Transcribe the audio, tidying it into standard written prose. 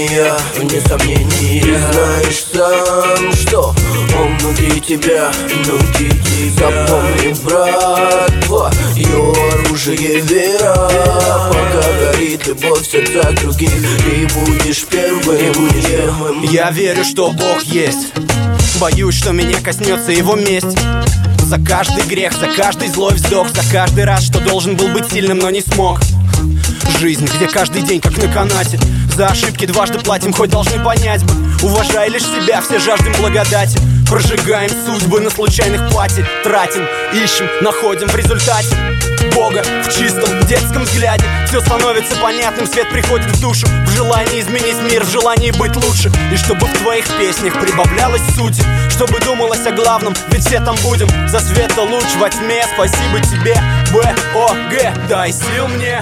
сомнения, вне сомнений. Ты знаешь сам, что он внутри тебя, внутри тебя. Запомни, брат, твое оружие вера. Пока горит любовь в сердцах других, ты будешь первым. Я верю, что Бог есть. Боюсь, что меня коснется его месть. За каждый грех, за каждый злой вздох, за каждый раз, что должен был быть сильным, но не смог. Жизнь, где каждый день как на канате. За ошибки дважды платим, хоть должны понять бы. Уважай лишь себя, все жаждем благодати. Прожигаем судьбы на случайных пати. Тратим, ищем, находим в результате Бога в чистом детском взгляде. Все становится понятным, свет приходит в душу. В желании изменить мир, в желании быть лучше. И чтобы в твоих песнях прибавлялось сути, чтобы думалось о главном, ведь все там будем. За света луч во тьме, спасибо тебе, Б.О.Г. Дай сил мне.